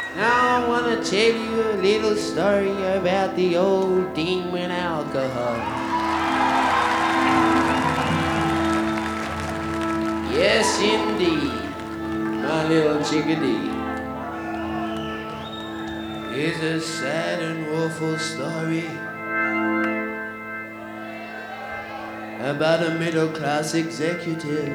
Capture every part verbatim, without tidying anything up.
Now I want to tell you a little story about the old demon alcohol. Yes, indeed, my little chickadee. It's a sad and woeful story about a middle-class executive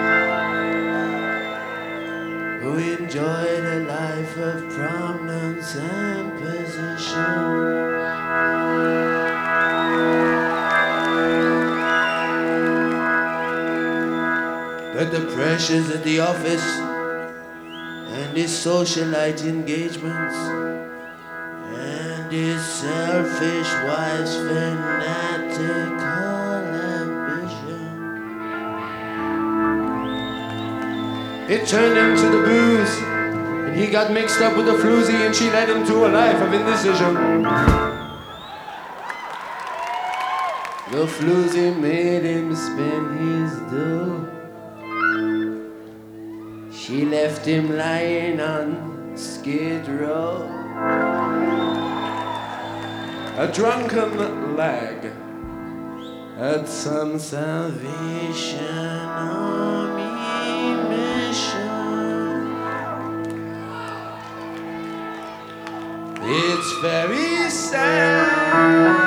who enjoyed a life of prominence and position. But the pressures at the office and his socialite engagements and his selfish wife's fanatical ambition, it turned him to the booze, and he got mixed up with the floozy, and she led him to a life of indecision. The floozy made him spend his dough. She left him lying on Skid Row, a drunken lag at some Salvation Army mission. It's very sad.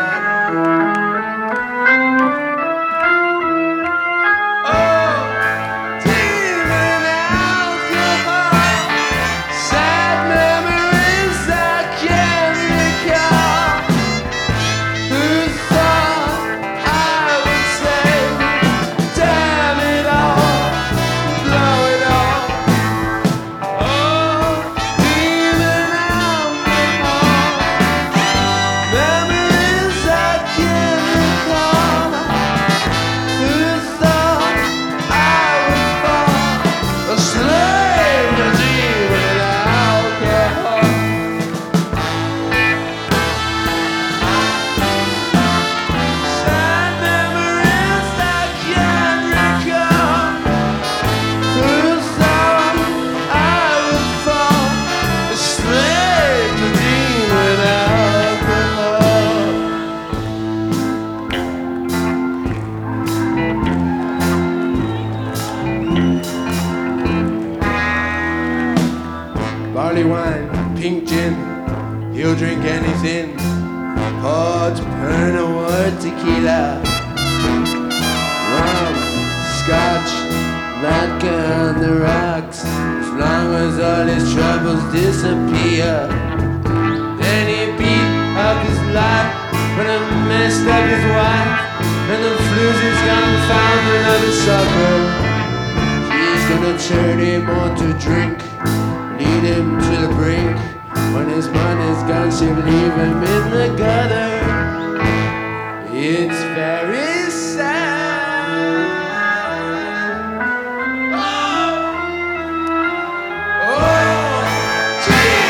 Barley wine, pink gin, he'll drink anything. Port, Pernod, tequila, rum, scotch, vodka on the rocks, as long as all his troubles disappear. Then he beat up his life, but he messed up his wife, and the floozy's gone found another sucker. He's gonna turn him on to drink, lead him to the brink. When his money's gone, she'll leave him in the gutter. It's very sad. Oh, oh, gee,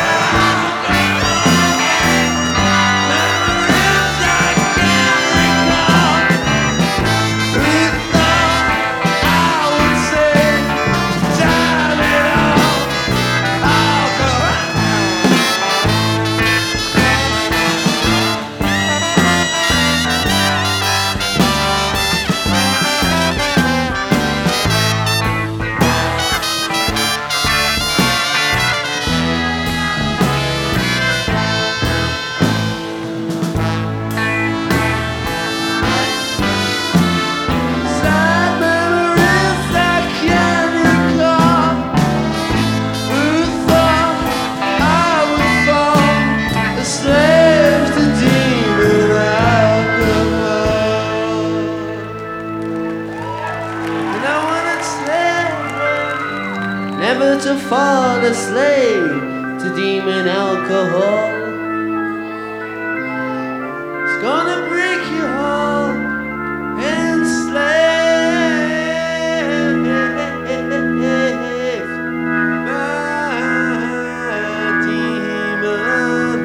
memories I can't recall. We thought I would say, damn it all. Never to fall a slave to demon alcohol. It's gonna break you all and slave my demon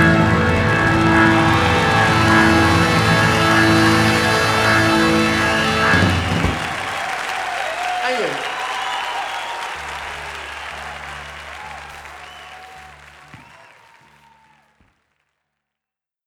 alcohol. Thank you.